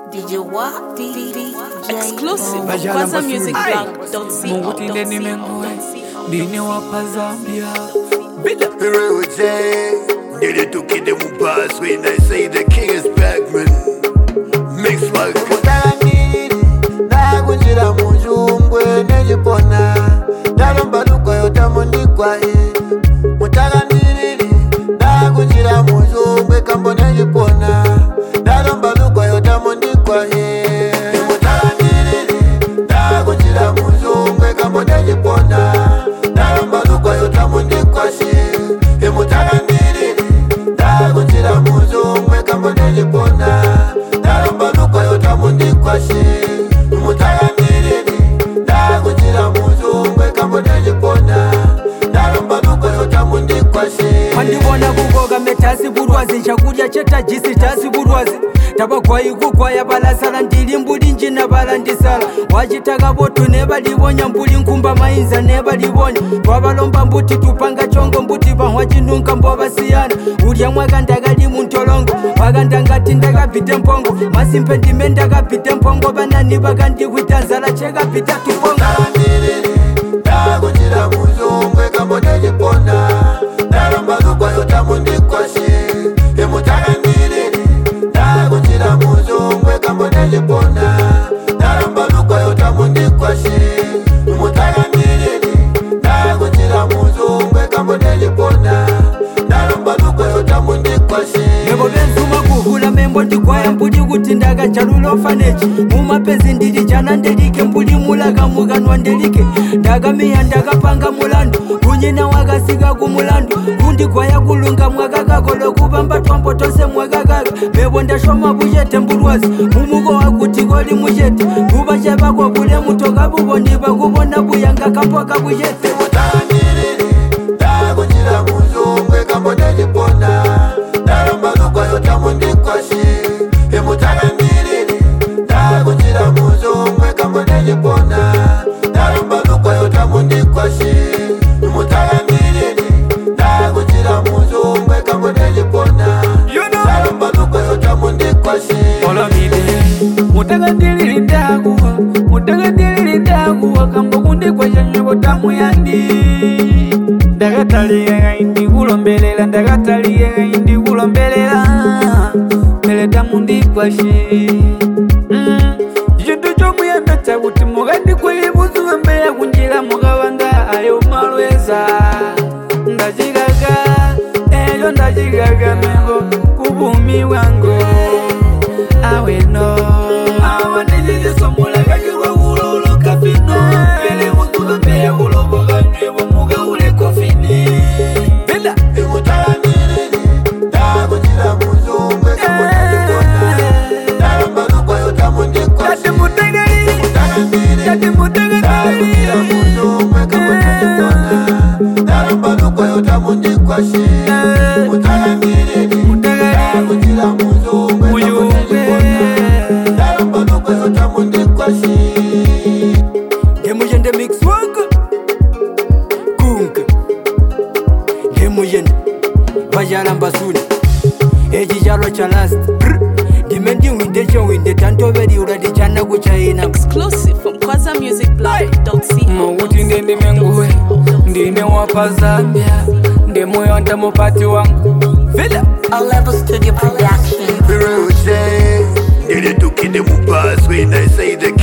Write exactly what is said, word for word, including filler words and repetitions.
D J Wa, D D Exclusive. Kwanza Music Blog. Don't see. Munguti ndeni mengoe Dini wapa Zambia Bila Real J Did it to kid them pass when I say the king is back, man. Mix like Mutaganiri Nagunjira mujungwe nejipona Dalomba luko yotamondikwa Mutaganiri Nagunjira mujungwe kambo nejipona Dalomba luko yotamondikwa Mutaganiri Nagunjira mujungwe kambo nejipona Dalomba luko yotamondikwa Mutaganiri Nagunjira mujungwe kambo nejipona Dalomba luko yotamondikwa Mutaganiri Nagunjira mujungwe kambo nejipona Dalomba luko yotamondikwa Mandibona kukoga metasi burwazi Chakurya cheta jisi tasi burwazi Tabakwa ikukwa ya balasala Ndili mbuli njina balandisala Wachitaka botu neba libonya mbuli nkumba mainza neba libonya Wabalomba mbuti tupanga chongo mbuti Bahwa chinunga mboba siyana Ulia mwaka ndaga limu ntolongo Waganda ngati ndaga pite mpongo Masimpe ndime ndaga pite mpongo Banani bagandi kuitanzala chega pita tupongo Mutaganiri Nagunjira mujungwe kambo nejipona Dalomba luko yotamondikwa Mutaganiri Nagunjira mujungwe kambo nejipona Dalomba luko yotamondikwa Mutaganiri Nagunjira mujungwe kambo nejipona Dalomba luko yotamondikwa Nebo benzuma kuhula membo ndikwaya mbuli kuti ndaga chalulo fanechi Mumapenzi ndili jana ndelike mbuli mulaga muganwa ndelike Ndaga miya ndaga panga mulandu Kunyina wagasika kumulandu Kundi kwaya kulunga mwagaga Kolo kubamba twambo tose mwagaga Mebo ndashoma bujete mbulwazi Mumugo wakuti goli mujete Kuba cheba kwa kule mutoka bubondi Bakubona buyanga kapwaka bujete Mutaganiri Nagunjira mujungwe kambo nejipona Dalomba luko yotamondikwa Mutaganiri Nagunjira mujungwe kambo nejipona Dalomba luko yotamondikwa Mutaganiri Nagunjira mujungwe kambo nejipona Dalomba luko yotamondikwa Ola mide Mutaganiri ndaguwa Mutaganiri ndaguwa Kambo kundi kwa chanyo tamu yandi Ndagatali ya indi kulombelela Ndagatali ya indi kulombelela Mele tamu ndikwa shi Jitu chomu ya meta Kuti mugandi kweli buzu Mbeya kunjila mugawanga Ayo malweza Ndajigaga Eyo ndajigaga Mego kubumi wango Awe no Awa nijiji somula Kakirwa ulolo kafino Pele mutuga Mbeya uloboga Nyewa muga ule kofini Benda Mutaganiri Nagunjira mujungwe kambo nejipona Dalomba luko yotamondikwa Tati mutaganiri Mutaganiri Tati mutaganiri Nagunjira mujungwe kambo nejipona Dalomba luko yotamondikwa Mutaganiri Nagunjira mujungwe kambo nejipona Dalomba luko yotamondikwa Ngemujende mix wanga Kunga Ngemujende Bajala mbasuni Eji jalo cha last Dimendi winde cho winde Tanto veri uradi chana kuchaina Exclusive from Kwanza Music Blog. Don't see. Munguti ndende mengoe Ndine wapa Zambia Ndemo yonda mupati wangu Villa A Level Studio Production. Real J Did it to kid them pass when I say the